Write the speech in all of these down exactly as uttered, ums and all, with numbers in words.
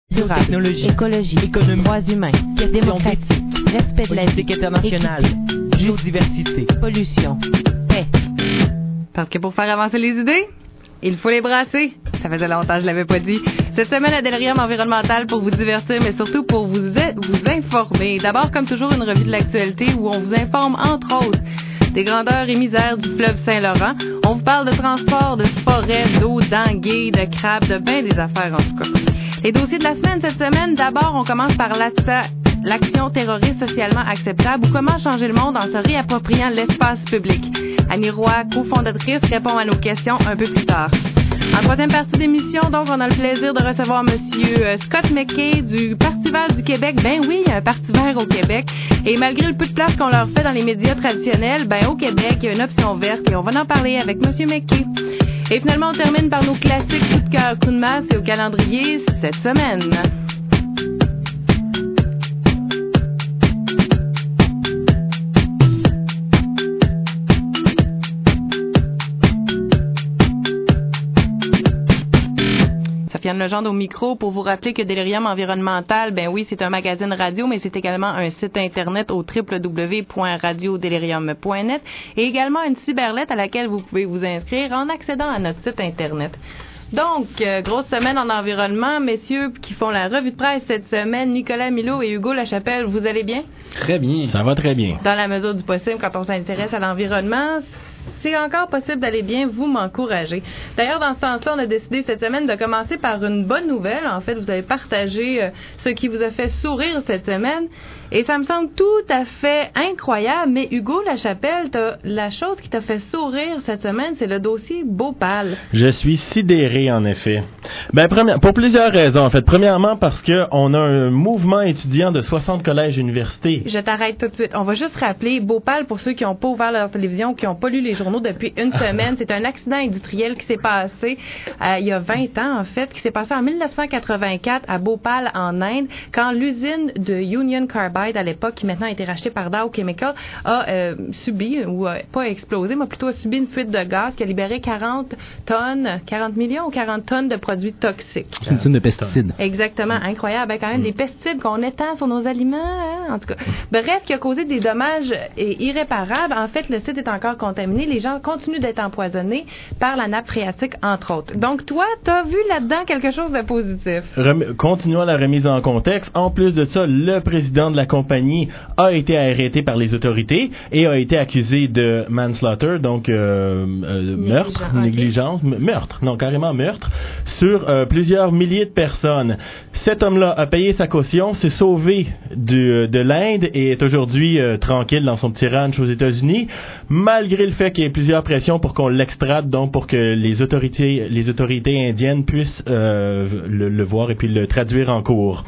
durable, technologie, écologie, économie, droits humains, démocratie, respect de la vie, politique internationale, biodiversité, pollution, paix. Parce que pour faire avancer les idées, il faut les brasser. Ça faisait longtemps que je l'avais pas dit. Cette semaine à Delirium Environnemental pour vous divertir, mais surtout pour vous, vous informer. D'abord, comme toujours, une revue de l'actualité où on vous informe, entre autres, des grandeurs et misères du fleuve Saint-Laurent. On vous parle de transport, de forêt, d'eau, d'anguilles, de crabes, de bien des affaires en tout cas. Les dossiers de la semaine cette semaine, d'abord, on commence par l'action terroriste socialement acceptable ou comment changer le monde en se réappropriant l'espace public. Annie Roy, cofondatrice, répond à nos questions un peu plus tard. En troisième partie d'émission, donc, on a le plaisir de recevoir Monsieur Scott McKay du Parti vert du Québec. Ben oui, il y a un Parti vert au Québec. Et malgré le peu de place qu'on leur fait dans les médias traditionnels, ben au Québec, il y a une option verte et on va en parler avec Monsieur McKay. Et finalement, on termine par nos classiques coup de cœur, coup de masse et au calendrier cette semaine. Sofiane Legendre au micro pour vous rappeler que Delirium Environnemental, ben oui, c'est un magazine radio, mais c'est également un site internet au w w w point radio delirium point net et également une cyberlettre à laquelle vous pouvez vous inscrire en accédant à notre site internet. Donc, euh, grosse semaine en environnement, messieurs qui font la revue de presse cette semaine, Nicolas Milot et Hugo Lachapelle, vous allez bien? Très bien. Ça va très bien. Dans la mesure du possible, quand on s'intéresse à l'environnement, c'est encore possible d'aller bien, vous m'encouragez. D'ailleurs, dans ce sens-là, on a décidé cette semaine de commencer par une bonne nouvelle. En fait, vous avez partagé euh, ce qui vous a fait sourire cette semaine. Et ça me semble tout à fait incroyable. Mais Hugo Lachapelle, t'as, la chose qui t'a fait sourire cette semaine, c'est le dossier Bhopal. Je suis sidéré, en effet. Ben, première, pour plusieurs raisons, en fait. Premièrement, parce que on a un mouvement étudiant de soixante collèges et universités. Je t'arrête tout de suite. On va juste rappeler Bhopal, pour ceux qui n'ont pas ouvert leur télévision, qui n'ont pas lu les journaux depuis une semaine. C'est un accident industriel qui s'est passé euh, il y a vingt ans, en fait, qui s'est passé en dix-neuf cent quatre-vingt-quatre à Bhopal, en Inde, quand l'usine de Union Carbide, à l'époque, qui maintenant a été rachetée par Dow Chemical, a euh, subi, ou euh, pas explosé, mais plutôt a subi une fuite de gaz qui a libéré quarante tonnes, quarante millions ou quarante tonnes de produits toxiques. C'est une usine de pesticides. Exactement, incroyable. Quand même, mm. des pesticides qu'on étend sur nos aliments, hein, en tout cas. Bref, qui a causé des dommages irréparables. En fait, le site est encore contaminé. Les gens continuent d'être empoisonnés par la nappe phréatique, entre autres. Donc, toi, t'as vu là-dedans quelque chose de positif. Rem- continuons la remise en contexte. En plus de ça, le président de la compagnie a été arrêté par les autorités et a été accusé de manslaughter, donc euh, euh, meurtre, okay. négligence, m- meurtre, non, carrément meurtre, sur euh, plusieurs milliers de personnes. Cet homme-là a payé sa caution, s'est sauvé du, de l'Inde et est aujourd'hui euh, tranquille dans son petit ranch aux États-Unis, malgré le fait qu'il y ait plusieurs pressions pour qu'on l'extrade, donc pour que les autorités, les autorités indiennes puissent euh, le, le voir et puis le traduire en cours.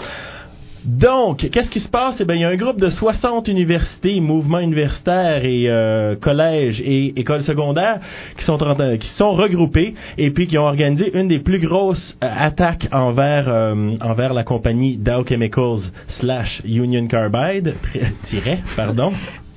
Donc, qu'est-ce qui se passe? Eh bien, il y a un groupe de soixante universités, mouvements universitaires et euh, collèges et écoles secondaires qui sont en, qui sont regroupés et puis qui ont organisé une des plus grosses euh, attaques envers euh, envers la compagnie Dow Chemicals slash Union Carbide, tiret, pardon.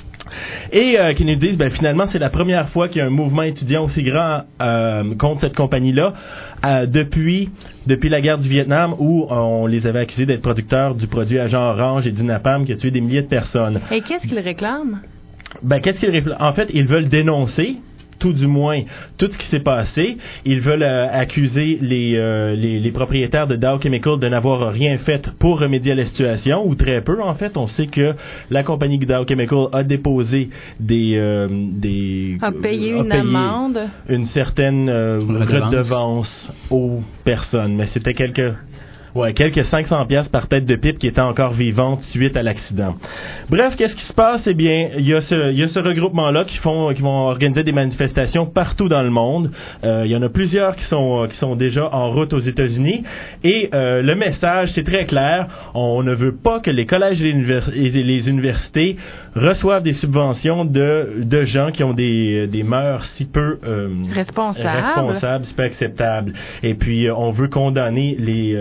Et euh, qui nous disent, ben finalement, c'est la première fois qu'il y a un mouvement étudiant aussi grand euh, contre cette compagnie-là euh, depuis depuis la guerre du Vietnam où on les avait accusés d'être producteurs du produit Agent Orange et du napalm qui a tué des milliers de personnes. Et qu'est-ce qu'ils réclament? Ben qu'est-ce qu'ils réclament? En fait, ils veulent dénoncer tout du moins tout ce qui s'est passé. Ils veulent euh, accuser les, euh, les les propriétaires de Dow Chemical de n'avoir rien fait pour remédier à la situation, ou très peu en fait. On sait que la compagnie Dow Chemical a déposé des... Euh, des a payé a une payé amende. Une certaine euh, redevance. redevance aux personnes. Mais c'était quelques... Ouais, quelques cinq cents piastres par tête de pipe qui était encore vivante suite à l'accident. Bref, qu'est-ce qui se passe? Eh bien, il y a ce, il y a ce regroupement-là qui font, qui vont organiser des manifestations partout dans le monde. Euh, il y en a plusieurs qui sont, qui sont déjà en route aux États-Unis. Et euh, le message, c'est très clair. On ne veut pas que les collèges et les, univers- et les universités reçoivent des subventions de, de gens qui ont des, des mœurs si peu euh, responsables, responsables, si peu acceptables. Et puis, euh, on veut condamner les, euh, les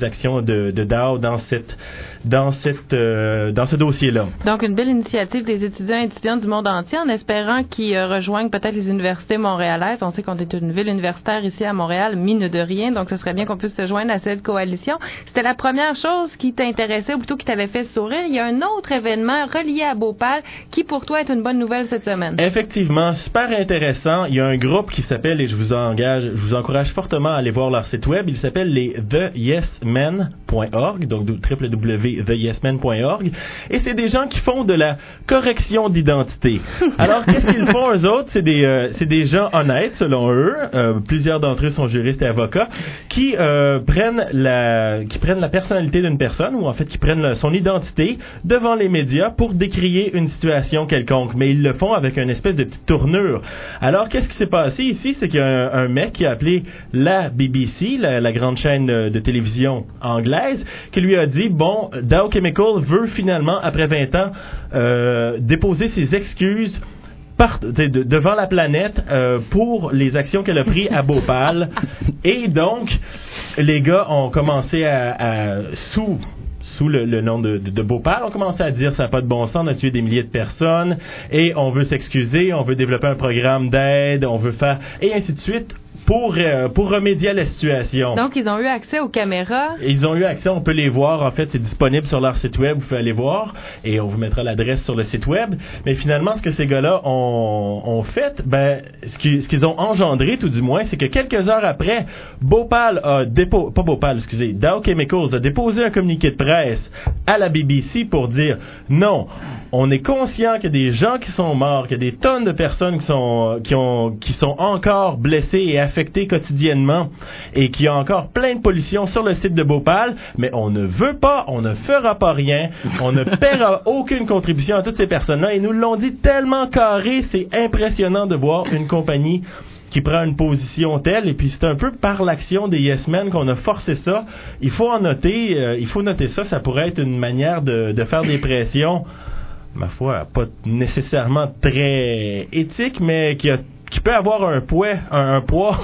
les actions de, de Dow dans cette dans cette euh, dans ce dossier-là. Donc une belle initiative des étudiants et étudiantes du monde entier, en espérant qu'ils euh, rejoignent peut-être les universités montréalaises. On sait qu'on est une ville universitaire ici à Montréal, mine de rien, donc ce serait bien qu'on puisse se joindre à cette coalition. C'était la première chose qui t'intéressait ou plutôt qui t'avait fait sourire. Il y a un autre événement relié à Bhopal qui pour toi est une bonne nouvelle cette semaine. Effectivement, super intéressant. Il y a un groupe qui s'appelle, et je vous engage, je vous encourage fortement à aller voir leur site web, il s'appelle les the yes men point org, donc w w w point the yes men point org, et c'est des gens qui font de la correction d'identité. Alors, qu'est-ce qu'ils font, eux autres? C'est des, euh, c'est des gens honnêtes, selon eux, euh, plusieurs d'entre eux sont juristes et avocats, qui euh, prennent la qui prennent la personnalité d'une personne, ou en fait qui prennent la, son identité devant les médias pour décrier une situation quelconque, mais ils le font avec une espèce de petite tournure. Alors, qu'est-ce qui s'est passé ici? C'est qu'il y a un, un mec qui a appelé la B B C, la, la grande chaîne de, de télévision anglaise, qui lui a dit, bon, Dow Chemical veut finalement, après vingt ans, euh, déposer ses excuses Part, de, devant la planète euh, pour les actions qu'elle a prises à Bhopal. Et donc, les gars ont commencé à, à sous sous le, le nom de, de, de Bhopal, on commençait à dire ça n'a pas de bon sens, on a tué des milliers de personnes et on veut s'excuser, on veut développer un programme d'aide, on veut faire et ainsi de suite. Pour, euh, pour remédier à la situation. Donc, ils ont eu accès aux caméras. Ils ont eu accès, on peut les voir. En fait, c'est disponible sur leur site web. Vous pouvez aller voir et on vous mettra l'adresse sur le site web. Mais finalement, ce que ces gars-là ont, ont fait, ben, ce qu'ils, ce qu'ils ont engendré, tout du moins, c'est que quelques heures après, Bhopal a déposé, pas Bhopal, excusez, Dow Chemicals a déposé un communiqué de presse à la B B C pour dire non, on est conscient qu'il y a des gens qui sont morts, qu'il y a des tonnes de personnes qui sont, qui ont, qui sont encore blessées et affectées affectés quotidiennement et qu'il y a encore plein de pollution sur le site de Bhopal, mais on ne veut pas, on ne fera pas rien, on ne paiera aucune contribution à toutes ces personnes-là et nous l'ont dit tellement carré, c'est impressionnant de voir une compagnie qui prend une position telle, et puis c'est un peu par l'action des Yes Men qu'on a forcé ça. Il faut en noter, euh, il faut noter ça, ça pourrait être une manière de, de faire des pressions, ma foi, pas nécessairement très éthique, mais qui a qui peut avoir un poids, un, un poids.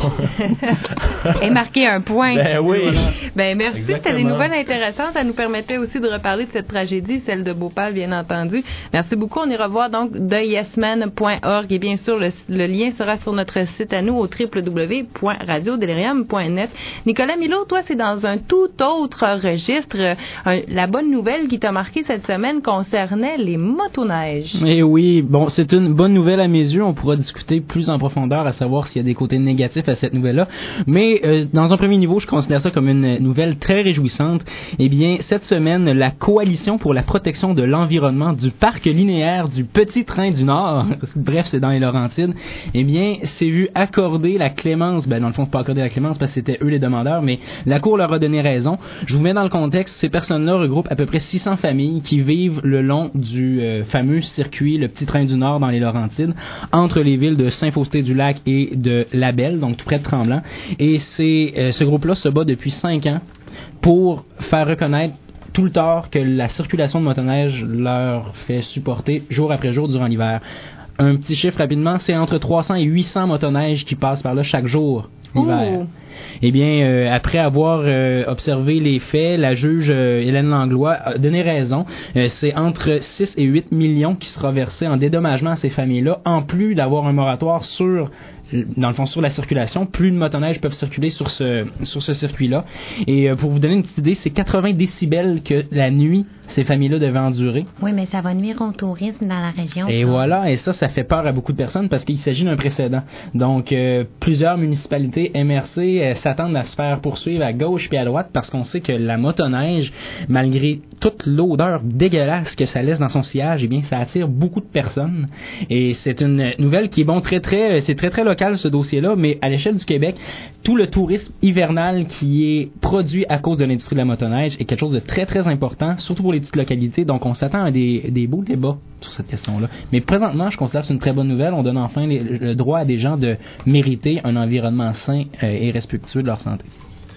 Et marquer un point. Ben oui. Ben merci, Exactement. c'était des nouvelles intéressantes. Ça nous permettait aussi de reparler de cette tragédie, celle de Bhopal, bien entendu. Merci beaucoup. On ira voir donc the yes men point org et bien sûr, le, le lien sera sur notre site à nous au w w w point radio delirium point net. Nicolas Milot, toi, c'est dans un tout autre registre. Un, la bonne nouvelle qui t'a marqué cette semaine concernait les motoneiges. Eh oui, bon, c'est une bonne nouvelle à mes yeux. On pourra discuter plus en profondeur à savoir s'il y a des côtés négatifs à cette nouvelle-là. Mais euh, dans un premier niveau, je considère ça comme une nouvelle très réjouissante. Eh bien, cette semaine, la Coalition pour la protection de l'environnement du parc linéaire du Petit Train du Nord, bref, c'est dans les Laurentides, eh bien, s'est vu accorder la clémence. Ben, dans le fond, pas accorder la clémence parce que c'était eux les demandeurs, mais la Cour leur a donné raison. Je vous mets dans le contexte, ces personnes-là regroupent à peu près six cents familles qui vivent le long du euh, fameux circuit, le Petit Train du Nord dans les Laurentides, entre les villes de Saint-Faustin du Lac et de Labelle, donc tout près de Tremblant. Et c'est, euh, ce groupe-là se bat depuis cinq ans pour faire reconnaître tout le tort que la circulation de motoneige leur fait supporter jour après jour durant l'hiver. Un petit chiffre rapidement, c'est entre trois cents et huit cents motoneiges qui passent par là chaque jour l'hiver. Ooh. Eh bien, euh, après avoir euh, observé les faits, la juge euh, Hélène Langlois a donné raison. Euh, c'est entre six et huit millions qui sera versé en dédommagement à ces familles-là, en plus d'avoir un moratoire sur, dans le fond, sur la circulation. Plus de motoneiges peuvent circuler sur ce, sur ce circuit-là. Et euh, pour vous donner une petite idée, c'est quatre-vingts décibels que la nuit, ces familles-là devaient endurer. Oui, mais ça va nuire au tourisme dans la région. Et ça. voilà, et ça, ça fait peur à beaucoup de personnes parce qu'il s'agit d'un précédent. Donc, euh, plusieurs municipalités M R C euh, s'attendent à se faire poursuivre à gauche puis à droite parce qu'on sait que la motoneige, malgré toute l'odeur dégueulasse que ça laisse dans son sillage, eh bien, ça attire beaucoup de personnes. Et c'est une nouvelle qui est bon, très, très, c'est très, très local ce dossier-là, mais à l'échelle du Québec, tout le tourisme hivernal qui est produit à cause de l'industrie de la motoneige est quelque chose de très, très important, surtout pour les petites localités. Donc, on s'attend à des, des beaux débats sur cette question-là. Mais présentement, je considère que c'est une très bonne nouvelle. On donne enfin les, le droit à des gens de mériter un environnement sain euh, et respectueux de leur santé.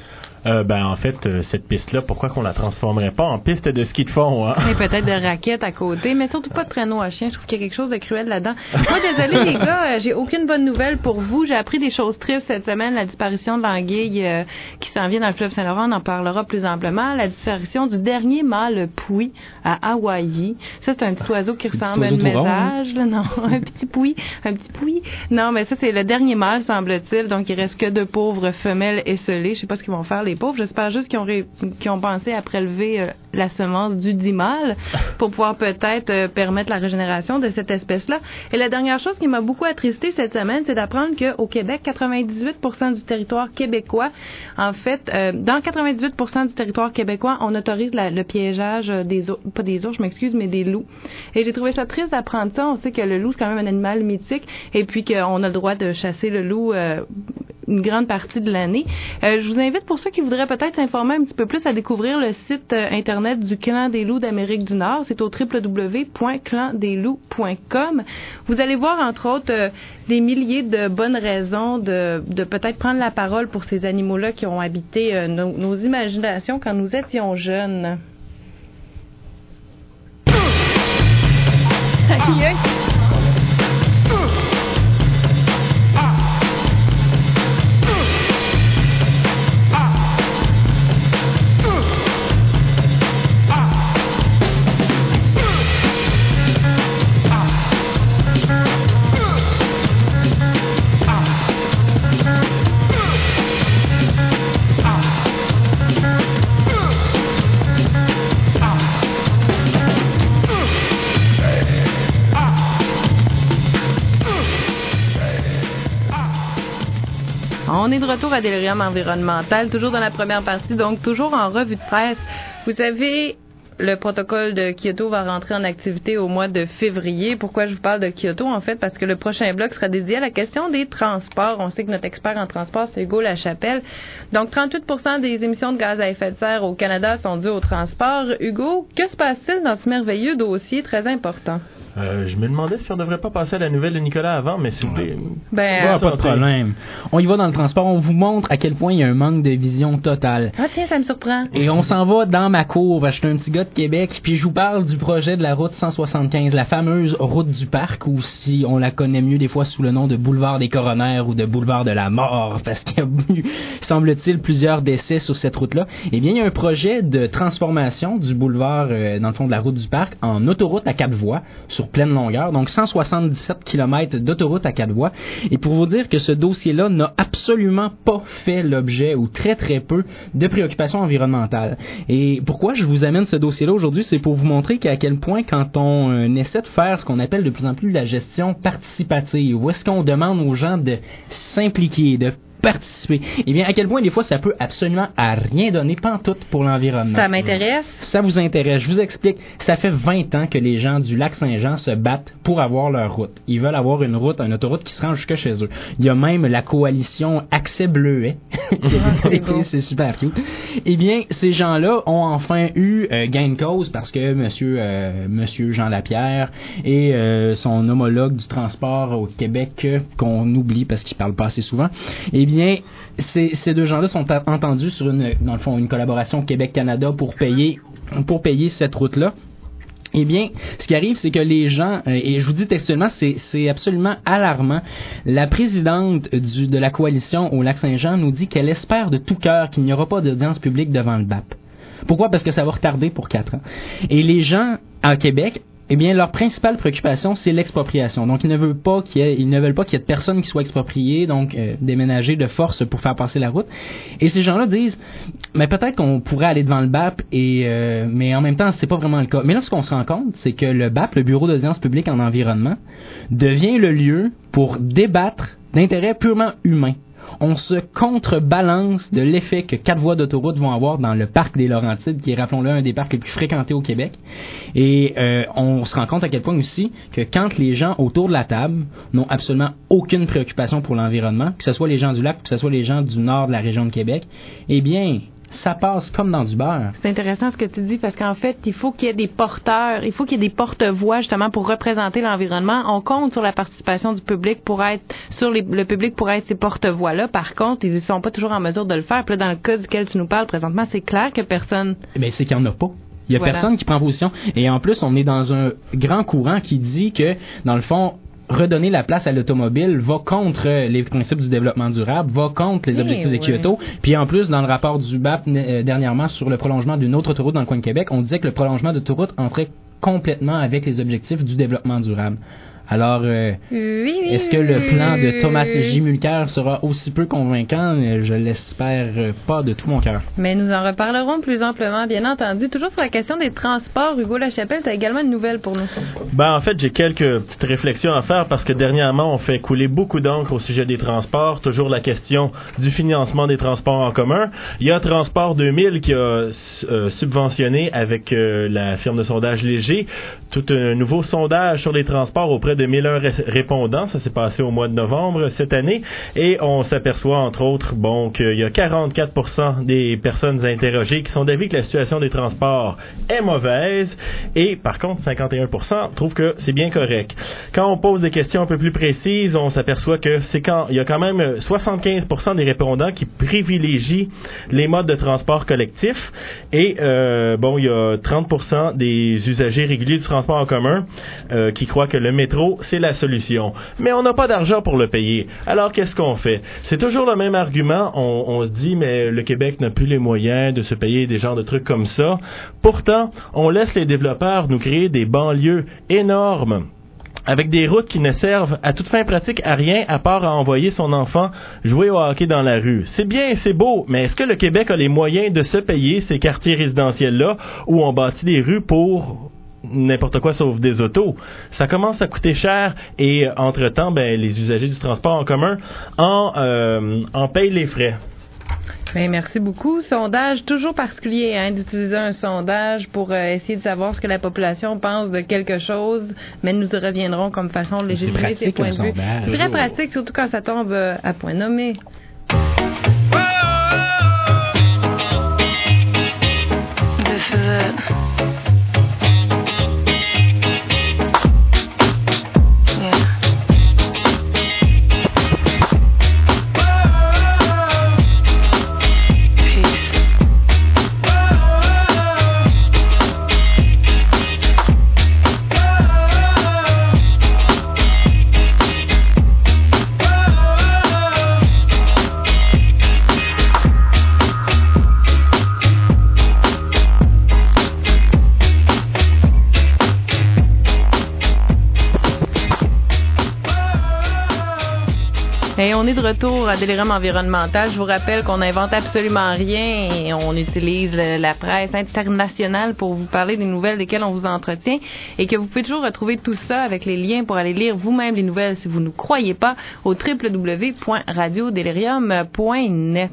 Euh, ben, en fait, euh, cette piste-là, pourquoi qu'on la transformerait pas en piste de ski de fond, hein? Et peut-être de raquettes à côté, mais surtout pas de traîneau à chien. Je trouve qu'il y a quelque chose de cruel là-dedans. Moi, désolé les gars, euh, j'ai aucune bonne nouvelle pour vous. J'ai appris des choses tristes cette semaine. La disparition de l'anguille euh, qui s'en vient dans le fleuve Saint-Laurent, on en parlera plus amplement. La disparition du dernier mâle pouy à Hawaï. Ça, c'est un petit oiseau qui ressemble à un message. Là, non, un petit pouy. Un petit pouy. Non, mais ça, c'est le dernier mâle, semble-t-il. Donc, il reste que deux pauvres femelles esselées. Je sais pas ce qu'ils vont faire, les pauvres. J'espère juste qu'ils ont, ré... qu'ils ont pensé à prélever euh, la semence du dit mâle pour pouvoir peut-être euh, permettre la régénération de cette espèce-là. Et la dernière chose qui m'a beaucoup attristée cette semaine, c'est d'apprendre qu'au Québec, quatre-vingt-dix-huit pour cent du territoire québécois, en fait, euh, dans quatre-vingt-dix-huit pour cent du territoire québécois, on autorise la, le piégeage des ours, pas des ours, je m'excuse, mais des loups. Et j'ai trouvé ça triste d'apprendre ça. On sait que le loup, c'est quand même un animal mythique et puis qu'on a le droit de chasser le loup euh, une grande partie de l'année. Euh, je vous invite, pour ceux qui voudraient peut-être s'informer un petit peu plus, à découvrir le site euh, Internet du Clan des loups d'Amérique du Nord. C'est au w w w point clan des loups point com. Vous allez voir, entre autres, euh, des milliers de bonnes raisons de, de peut-être prendre la parole pour ces animaux-là qui ont habité euh, nos, nos imaginations quand nous étions jeunes. Aïe, aïe. On est de retour à Delirium environnemental, toujours dans la première partie, donc toujours en revue de presse. Vous savez, le protocole de Kyoto va rentrer en activité au mois de février. Pourquoi je vous parle de Kyoto, en fait? Parce que le prochain bloc sera dédié à la question des transports. On sait que notre expert en transport, c'est Hugo Lachapelle. Donc, trente-huit pour cent des émissions de gaz à effet de serre au Canada sont dues au transport. Hugo, que se passe-t-il dans ce merveilleux dossier très important? Euh, je me demandais si on devrait pas passer à la nouvelle de Nicolas avant, mais s'il vous plaît. Ben, ouais, pas de problème. On y va dans le transport, on vous montre à quel point il y a un manque de vision totale. Ah tiens, ça me surprend. Et on s'en va dans ma cour, je suis un petit gars de Québec, puis je vous parle du projet de la route cent soixante-quinze, la fameuse route du parc, ou si on la connaît mieux des fois sous le nom de boulevard des coronaires ou de boulevard de la mort, parce qu'il y a eu, semble-t-il, plusieurs décès sur cette route-là. Eh bien, il y a un projet de transformation du boulevard, euh, dans le fond de la route du parc, en autoroute à quatre voies, sur pleine longueur, donc cent soixante-dix-sept kilomètres d'autoroute à quatre voies. Et pour vous dire que ce dossier-là n'a absolument pas fait l'objet, ou très très peu, de préoccupations environnementales. Et pourquoi je vous amène ce dossier-là aujourd'hui, c'est pour vous montrer qu'à quel point, quand on euh, essaie de faire ce qu'on appelle de plus en plus la gestion participative, où est-ce qu'on demande aux gens de s'impliquer, de participer. Eh bien, à quel point, des fois, ça peut absolument à rien donner, pantoute, pour l'environnement. Ça m'intéresse. Ça vous intéresse. Je vous explique. Ça fait vingt ans que les gens du lac Saint-Jean se battent pour avoir leur route. Ils veulent avoir une route, une autoroute qui se rend jusque chez eux. Il y a même la coalition Accès Bleuet. c'est, beau. C'est super cute. Eh bien, ces gens-là ont enfin eu euh, gain de cause parce que monsieur, euh, monsieur Jean Lapierre et euh, son homologue du transport au Québec, euh, qu'on oublie parce qu'il parle pas assez souvent, eh bien, Bien, ces, ces deux gens-là sont a- entendus sur une, dans le fond, une collaboration Québec-Canada pour payer, pour payer cette route-là. Eh bien, ce qui arrive, c'est que les gens, et je vous dis textuellement, c'est, c'est absolument alarmant. La présidente du, de la coalition au Lac-Saint-Jean nous dit qu'elle espère de tout cœur qu'il n'y aura pas d'audience publique devant le B A P. Pourquoi? Parce que ça va retarder pour quatre ans. Et les gens à Québec, eh bien, leur principale préoccupation, c'est l'expropriation. Donc, ils ne veulent pas qu'il y ait, ils ne veulent pas qu'il y ait de personnes qui soient expropriées, donc euh, déménager de force pour faire passer la route. Et ces gens-là disent, mais peut-être qu'on pourrait aller devant le B A P, et, euh, mais en même temps, c'est pas vraiment le cas. Mais là, ce qu'on se rend compte, c'est que le B A P, le Bureau d'audience publique en environnement, devient le lieu pour débattre d'intérêts purement humains. On se contrebalance de l'effet que quatre voies d'autoroute vont avoir dans le parc des Laurentides, qui est, rappelons-le, un des parcs les plus fréquentés au Québec. Et euh, on se rend compte à quel point aussi que quand les gens autour de la table n'ont absolument aucune préoccupation pour l'environnement, que ce soit les gens du lac, que ce soit les gens du nord de la région de Québec, eh bien, ça passe comme dans du beurre. C'est intéressant ce que tu dis parce qu'en fait, il faut qu'il y ait des porteurs, il faut qu'il y ait des porte-voix justement pour représenter l'environnement. On compte sur la participation du public pour être, sur les, le public pour être ces porte-voix-là. Par contre, ils ne sont pas toujours en mesure de le faire. Puis là, dans le cas duquel tu nous parles présentement, c'est clair que personne... Ben, c'est qu'il n'y en a pas. Il y a voilà. personne qui prend position. Et en plus, on est dans un grand courant qui dit que, dans le fond, redonner la place à l'automobile va contre les principes du développement durable, va contre les objectifs oui, de Kyoto. Oui. Puis en plus, dans le rapport du B A P euh, dernièrement sur le prolongement d'une autre autoroute dans le coin de Québec, on disait que le prolongement d'autoroute entrait complètement avec les objectifs du développement durable. Alors, euh, oui, oui, est-ce que le plan de Thomas J. Mulcair sera aussi peu convaincant? Je l'espère pas de tout mon cœur. Mais nous en reparlerons plus amplement, bien entendu. Toujours sur la question des transports, Hugo Lachapelle, tu as également une nouvelle pour nous. Ben, en fait, j'ai quelques petites réflexions à faire parce que dernièrement, on fait couler beaucoup d'encre au sujet des transports. Toujours la question du financement des transports en commun. Il y a Transport deux mille qui a euh, subventionné avec euh, la firme de sondage Léger tout un nouveau sondage sur les transports auprès de mille répondants. Ça s'est passé au mois de novembre cette année. Et on s'aperçoit, entre autres, bon, qu'il y a quarante-quatre pour cent des personnes interrogées qui sont d'avis que la situation des transports est mauvaise. Et, par contre, cinquante et un pour cent trouvent que c'est bien correct. Quand on pose des questions un peu plus précises, on s'aperçoit que c'est quand, il y a quand même soixante-quinze pour cent des répondants qui privilégient les modes de transport collectif. Et, euh, bon, il y a trente pour cent des usagers réguliers du transport en commun euh, qui croient que le métro, c'est la solution. Mais on n'a pas d'argent pour le payer. Alors, qu'est-ce qu'on fait? C'est toujours le même argument. On, on se dit, mais le Québec n'a plus les moyens de se payer des genres de trucs comme ça. Pourtant, on laisse les développeurs nous créer des banlieues énormes avec des routes qui ne servent à toute fin pratique à rien à part à envoyer son enfant jouer au hockey dans la rue. C'est bien, c'est beau, mais est-ce que le Québec a les moyens de se payer ces quartiers résidentiels-là où on bâtit des rues pour n'importe quoi sauf des autos? Ça commence à coûter cher et, euh, entre-temps, ben, les usagers du transport en commun en, euh, en payent les frais. Bien, merci beaucoup. Sondage toujours particulier, hein, d'utiliser un sondage pour euh, essayer de savoir ce que la population pense de quelque chose, mais nous y reviendrons comme façon de légitimer ses points de vue. C'est très pratique, surtout quand ça tombe euh, à point nommé. This is it. Et on est de retour à Délirium environnemental. Je vous rappelle qu'on n'invente absolument rien et on utilise le, la presse internationale pour vous parler des nouvelles desquelles on vous entretient et que vous pouvez toujours retrouver tout ça avec les liens pour aller lire vous-même les nouvelles si vous ne nous croyez pas au w w w point radio delirium point net.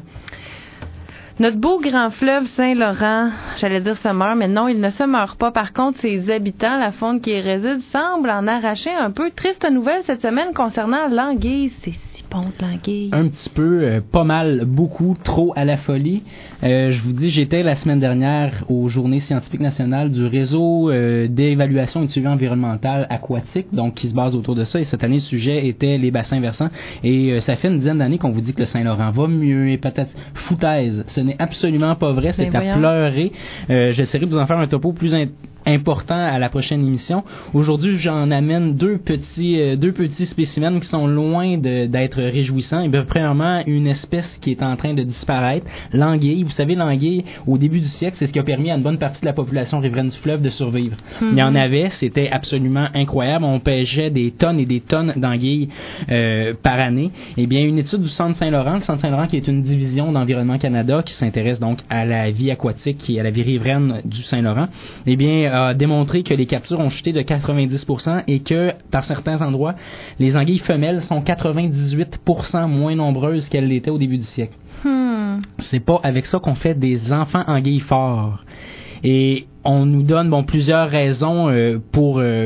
Notre beau grand fleuve Saint-Laurent, j'allais dire se meurt, mais non, il ne se meurt pas. Par contre, ses habitants, la faune qui y réside, semblent en arracher un peu. Triste nouvelle cette semaine concernant l'anguille. C'est si bon de l'anguille. Un petit peu, euh, pas mal, beaucoup, trop à la folie. Euh, je vous dis, j'étais la semaine dernière aux Journées scientifiques nationales du réseau euh, d'évaluation et de suivi environnemental aquatique, donc qui se base autour de ça. Et cette année, le sujet était les bassins versants. Et euh, ça fait une dizaine d'années qu'on vous dit que le Saint-Laurent va mieux et peut-être foutaise. Ce n'est absolument pas vrai, c'est ben à pleurer. Euh, j'essaierai de vous en faire un topo plus in- important à la prochaine émission. Aujourd'hui, j'en amène deux petits euh, deux petits spécimens qui sont loin de, d'être réjouissants. Et bien, premièrement, une espèce qui est en train de disparaître, l'anguille. Vous savez, l'anguille, au début du siècle, c'est ce qui a permis à une bonne partie de la population riveraine du fleuve de survivre. Mm-hmm. Il y en avait, c'était absolument incroyable. On pêchait des tonnes et des tonnes d'anguilles euh, par année. Eh bien, une étude du Centre Saint-Laurent, le Centre Saint-Laurent qui est une division d'Environnement Canada qui s'intéresse donc à la vie aquatique et à la vie riveraine du Saint-Laurent, eh bien, a démontré que les captures ont chuté de quatre-vingt-dix pour cent et que, par certains endroits, les anguilles femelles sont quatre-vingt-dix-huit pour cent moins nombreuses qu'elles l'étaient au début du siècle. Hmm. C'est pas avec ça qu'on fait des enfants anguilles forts. Et on nous donne bon plusieurs raisons euh, pour euh,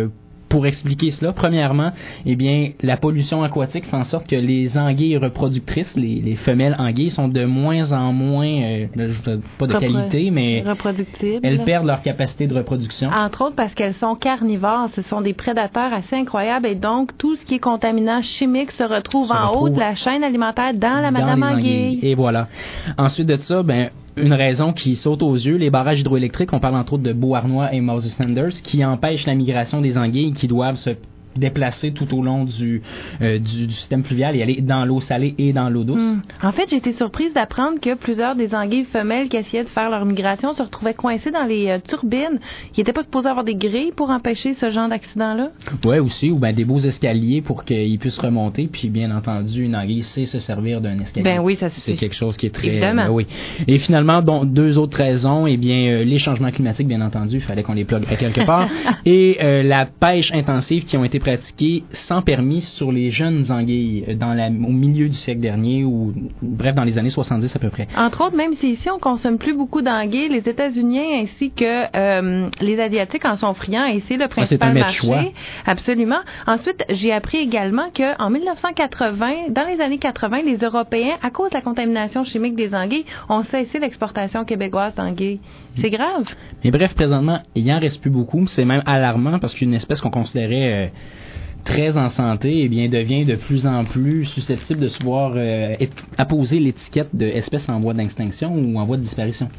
pour expliquer cela, premièrement, eh bien, la pollution aquatique fait en sorte que les anguilles reproductrices, les, les femelles anguilles, sont de moins en moins, euh, pas de Repro- qualité, mais reproductibles. Elles perdent leur capacité de reproduction. Entre autres parce qu'elles sont carnivores, ce sont des prédateurs assez incroyables et donc tout ce qui est contaminant chimique se retrouve se en retrouve haut de la chaîne alimentaire dans la dans madame anguille. Et voilà. Ensuite de ça, ben une raison qui saute aux yeux, les barrages hydroélectriques, on parle entre autres de Beauharnois et Moses Sanders, qui empêchent la migration des anguilles qui doivent se déplacer tout au long du, euh, du, du système fluvial et aller dans l'eau salée et dans l'eau douce. Mmh. En fait, j'ai été surprise d'apprendre que plusieurs des anguilles femelles qui essayaient de faire leur migration se retrouvaient coincées dans les euh, turbines qui n'étaient pas supposées avoir des grilles pour empêcher ce genre d'accident-là. Oui, aussi, ou bien des beaux escaliers pour qu'ils puissent remonter, puis bien entendu, une anguille sait se servir d'un escalier. Ben oui, ça c'est quelque chose qui est très... Évidemment. Euh, oui. Et finalement, donc, deux autres raisons, eh bien, euh, les changements climatiques, bien entendu, il fallait qu'on les plug à quelque part, et euh, la pêche intensive qui ont été pratiquées sans permis sur les jeunes anguilles dans la, au milieu du siècle dernier ou bref dans les années soixante-dix à peu près. Entre autres, même si ici on consomme plus beaucoup d'anguilles, les États-Unis ainsi que euh, les Asiatiques en sont friands et c'est le principal ah, c'est un marché. Absolument. Ensuite, j'ai appris également que en dix-neuf cent quatre-vingts, dans les années quatre-vingts, les Européens, à cause de la contamination chimique des anguilles, ont cessé l'exportation québécoise d'anguilles. C'est grave. Mais bref, présentement, il en reste plus beaucoup. C'est même alarmant parce qu'une espèce qu'on considérait euh, très en santé, eh bien, devient de plus en plus susceptible de se voir euh, et- apposer l'étiquette d'espèce en voie d'extinction ou en voie de disparition.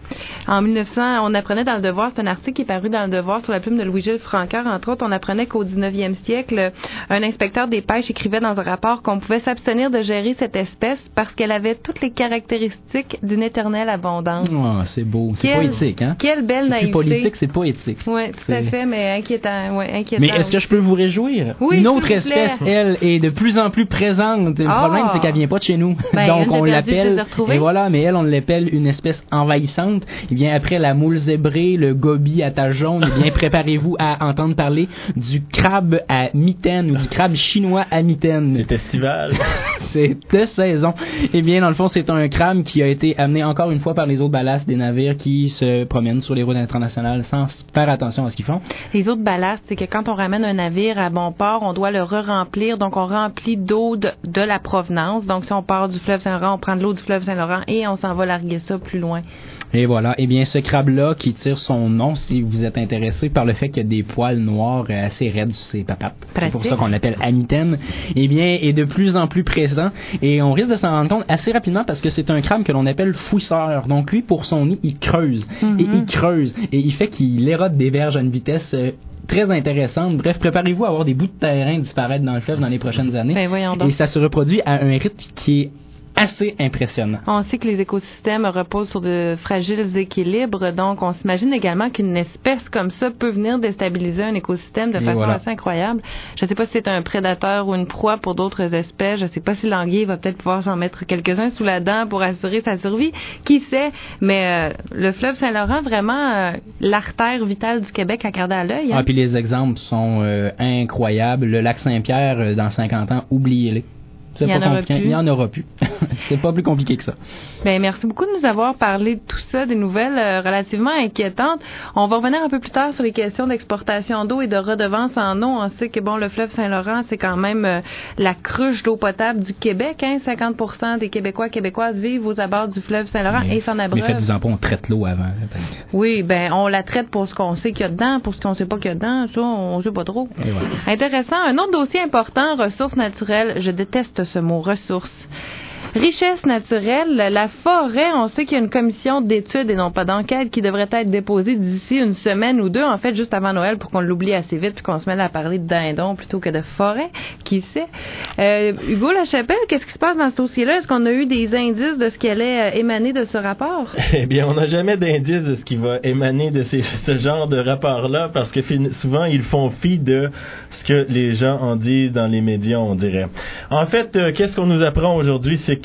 En mille neuf cents, on apprenait dans Le Devoir, c'est un article qui est paru dans Le Devoir sur la plume de Louis-Gilles Francoeur, entre autres, on apprenait qu'au dix-neuvième siècle, un inspecteur des pêches écrivait dans un rapport qu'on pouvait s'abstenir de gérer cette espèce parce qu'elle avait toutes les caractéristiques d'une éternelle abondance. Oh, c'est beau, c'est Quelle- poétique, hein? Quelle belle C'est naïveté. plus politique, c'est poétique. Oui, tout à C'est- fait, mais inquiétant. Ouais, inquiétant Mais est-ce que je peux vous réjouir? Oui, Une autre s'il vous plaît. espèce, elle, est de plus en plus présente. Le Ah! problème, c'est qu'elle vient pas de chez nous. Ben, Donc, une on de perdue, deux l'appelle, de retrouvée. et voilà, mais elle, on l'appelle une espèce envahissante. Eh bien, après la moule zébrée, le goby à tache jaune, eh bien, préparez-vous à entendre parler du crabe à mitaine ou du crabe chinois à mitaine. C'est estival. C'est de saison. Eh bien, dans le fond, c'est un crabe qui a été amené encore une fois par les autres ballasts des navires qui se promènent sur les routes internationales sans faire attention à ce qu'ils font. Les autres ballasts, c'est que quand on ramène un navire à bon port, on doit le re-remplir. Donc, on remplit d'eau de, de la provenance. Donc, si on part du fleuve Saint-Laurent, on prend de l'eau du fleuve Saint-Laurent et on s'en va larguer ça plus loin. Et voilà. Eh bien, ce crabe-là, qui tire son nom, si vous êtes intéressé, par le fait qu'il y a des poils noirs euh, assez raides sur ses papates. C'est pour ça qu'on l'appelle amitaine. Eh bien, est de plus en plus présent. Et on risque de s'en rendre compte assez rapidement parce que c'est un crabe que l'on appelle fouisseur. Donc, lui, pour son nid, il creuse. Mm-hmm. Et il creuse. Et il fait qu'il érode des berges à une vitesse... euh, très intéressante. Bref, préparez-vous à avoir des bouts de terrain disparaître dans le fleuve dans les prochaines années. Ben, voyons donc. Et ça se reproduit à un rythme qui est assez impressionnant. On sait que les écosystèmes reposent sur de fragiles équilibres, donc on s'imagine également qu'une espèce comme ça peut venir déstabiliser un écosystème de Et façon voilà. assez incroyable. Je ne sais pas si c'est un prédateur ou une proie pour d'autres espèces. Je ne sais pas si l'anguille va peut-être pouvoir s'en mettre quelques-uns sous la dent pour assurer sa survie. Qui sait? Mais euh, le fleuve Saint-Laurent, vraiment euh, l'artère vitale du Québec à garder à l'œil. Hein? Ah, puis les exemples sont euh, incroyables. Le lac Saint-Pierre, euh, dans cinquante ans, oubliez-les. C'est Il y pas en aura compliqué. plus. Il n'y en aura plus. C'est pas plus compliqué que ça. Bien, merci beaucoup de nous avoir parlé de tout ça, des nouvelles euh, relativement inquiétantes. On va revenir un peu plus tard sur les questions d'exportation d'eau et de redevance en eau. On sait que bon, le fleuve Saint-Laurent, c'est quand même euh, la cruche d'eau potable du Québec. Hein? cinquante pour cent des Québécois et Québécoises vivent aux abords du fleuve Saint-Laurent Mais, et s'en mais abreuvent. faites-vous-en pas, on traite l'eau avant. Oui, ben on la traite pour ce qu'on sait qu'il y a dedans, pour ce qu'on sait pas qu'il y a dedans. Ça, on sait pas trop. Et voilà. Intéressant. Un autre dossier important, ressources naturelles. Je déteste ce mot, ressources. Richesse naturelle, la forêt, on sait qu'il y a une commission d'études et non pas d'enquête qui devrait être déposée d'ici une semaine ou deux, en fait, juste avant Noël pour qu'on l'oublie assez vite puis qu'on se mette à parler de dindons plutôt que de forêt, qui sait. Euh, Hugo Lachapelle, qu'est-ce qui se passe dans ce dossier-là? Est-ce qu'on a eu des indices de ce qui allait euh, émaner de ce rapport? Eh bien, on n'a jamais d'indice de ce qui va émaner de ces, ce genre de rapport-là parce que fin- souvent, ils font fi de ce que les gens en disent dans les médias, on dirait. En fait, euh, qu'est-ce qu'on nous apprend aujourd'hui? C'est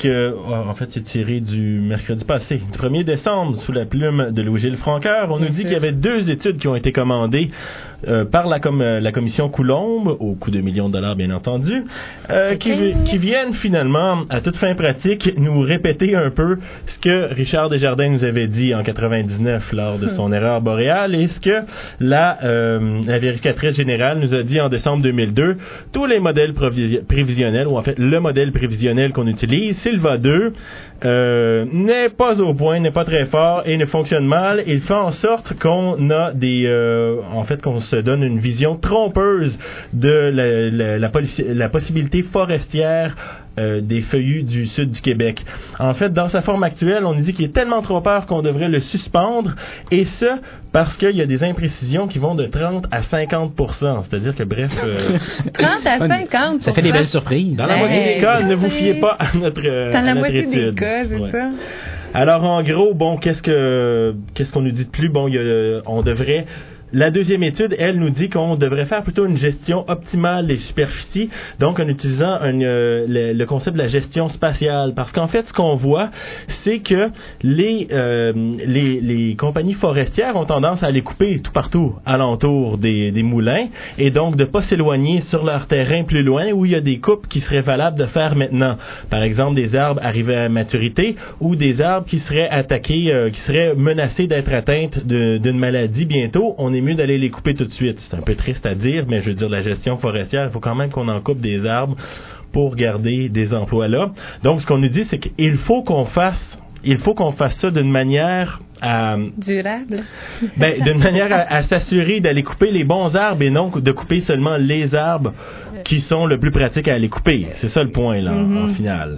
que, en fait, c'est tiré du mercredi passé, du premier décembre, sous la plume de Louis-Gilles Francoeur. On nous dit qu'il y avait deux études qui ont été commandées euh, par la, com- la commission Coulombe, au coût de millions de dollars, bien entendu, euh, qui, qui viennent finalement, à toute fin pratique, nous répéter un peu ce que Richard Desjardins nous avait dit en quatre-vingt-dix-neuf lors de son erreur boréale et ce que la, euh, la vérificatrice générale nous a dit en décembre deux mille deux. Tous les modèles provis- prévisionnels, ou en fait le modèle prévisionnel qu'on utilise, Silva deux, euh, n'est pas au point, n'est pas très fort et ne fonctionne mal. Il fait en sorte qu'on a des, euh, en fait, qu'on se donne une vision trompeuse de la, la, la, polici- la possibilité forestière Euh, des feuillus du sud du Québec. En fait, dans sa forme actuelle, on nous dit qu'il est tellement trop peur qu'on devrait le suspendre, et ce, parce qu'il y a des imprécisions qui vont de trente à cinquante pour cent. C'est-à-dire que, bref... Euh, trente à cinquante Ça fait des belles surprises. Dans la hey, moitié des cas, ne vous fiez pas à notre, euh, Dans à la notre moitié étude. des cas, c'est Ouais. ça. Alors, en gros, bon, qu'est-ce que qu'est-ce qu'on nous dit de plus? Bon, il y a, on devrait... La deuxième étude, elle, nous dit qu'on devrait faire plutôt une gestion optimale des superficies, donc en utilisant un, euh, le, le concept de la gestion spatiale. Parce qu'en fait, ce qu'on voit, c'est que les, euh, les, les compagnies forestières ont tendance à aller couper tout partout alentour des, des moulins, et donc de ne pas s'éloigner sur leur terrain plus loin où il y a des coupes qui seraient valables de faire maintenant. Par exemple, des arbres arrivés à maturité ou des arbres qui seraient attaqués, euh, qui seraient menacés d'être atteintes de, d'une maladie bientôt. On est mieux d'aller les couper tout de suite. C'est un peu triste à dire, mais je veux dire, la gestion forestière, il faut quand même qu'on en coupe des arbres pour garder des emplois là. Donc, ce qu'on nous dit, c'est qu'il faut qu'on fasse, il faut qu'on fasse ça d'une manière à... Durable. Ben, d'une manière à, à s'assurer d'aller couper les bons arbres et non de couper seulement les arbres qui sont le plus pratiques à aller couper. C'est ça le point, là, Mm-hmm. en finale.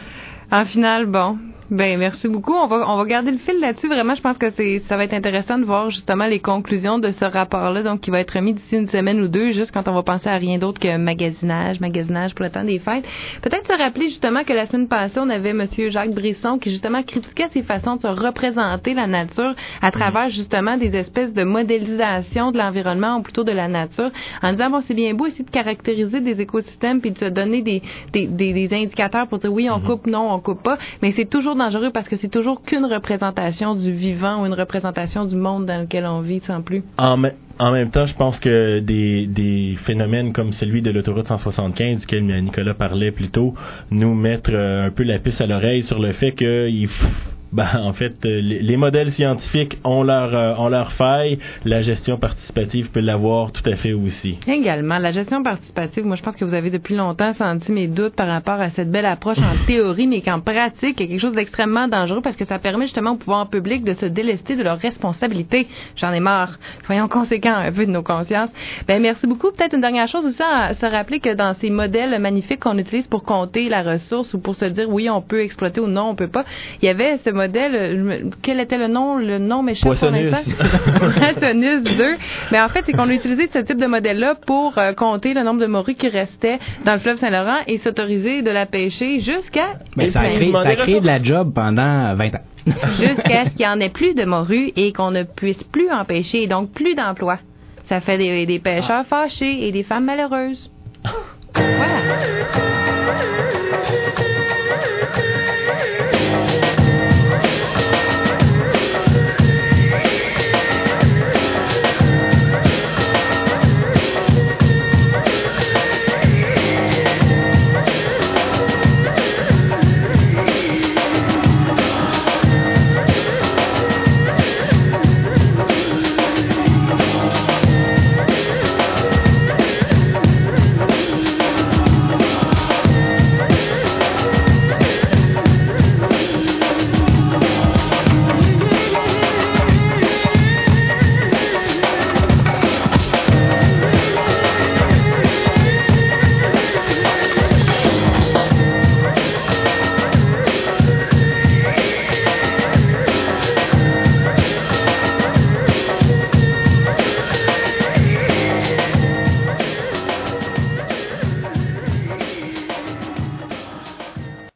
En finale, bon. Ben merci beaucoup. On va on va garder le fil là-dessus. Vraiment, je pense que c'est ça va être intéressant de voir justement les conclusions de ce rapport-là, donc qui va être remis d'ici une semaine ou deux, juste quand on va penser à rien d'autre que magasinage, magasinage pour le temps des fêtes. Peut-être se rappeler justement que la semaine passée, on avait Monsieur Jacques Brisson qui justement critiquait ses façons de se représenter la nature à travers justement des espèces de modélisation de l'environnement ou plutôt de la nature, en disant bon, c'est bien beau essayer de caractériser des écosystèmes puis de se donner des des, des, des indicateurs pour dire oui, on coupe, non, on coupe pas, mais c'est toujours dangereux parce que c'est toujours qu'une représentation du vivant ou une représentation du monde dans lequel on vit, sans plus. En, me, en même temps, je pense que des, des phénomènes comme celui de l'autoroute cent soixante-quinze, duquel Nicolas parlait plus tôt, nous mettre euh, un peu la puce à l'oreille sur le fait qu'il faut... Ben, en fait, euh, les, les modèles scientifiques ont leur, euh, ont leur faille. La gestion participative peut l'avoir tout à fait aussi. Également, la gestion participative, moi, je pense que vous avez depuis longtemps senti mes doutes par rapport à cette belle approche en théorie, mais qu'en pratique, il y a quelque chose d'extrêmement dangereux parce que ça permet justement au pouvoir public de se délester de leurs responsabilités. J'en ai marre. Soyons conséquents un peu de nos consciences. Ben, merci beaucoup. Peut-être une dernière chose aussi, à se rappeler que dans ces modèles magnifiques qu'on utilise pour compter la ressource ou pour se dire oui, on peut exploiter ou non, on peut pas, il y avait ce modèle modèle, quel était le nom? Le nom m'échappe. Poissonus. Poissonus deux. Mais en fait, c'est qu'on a utilisé ce type de modèle-là pour euh, compter le nombre de morues qui restaient dans le fleuve Saint-Laurent et s'autoriser de la pêcher jusqu'à... Mais ça a créé, ça a créé de la job pendant vingt ans. Jusqu'à ce qu'il n'y en ait plus de morues et qu'on ne puisse plus en pêcher et donc plus d'emplois. Ça fait des, des pêcheurs fâchés et des femmes malheureuses. Voilà.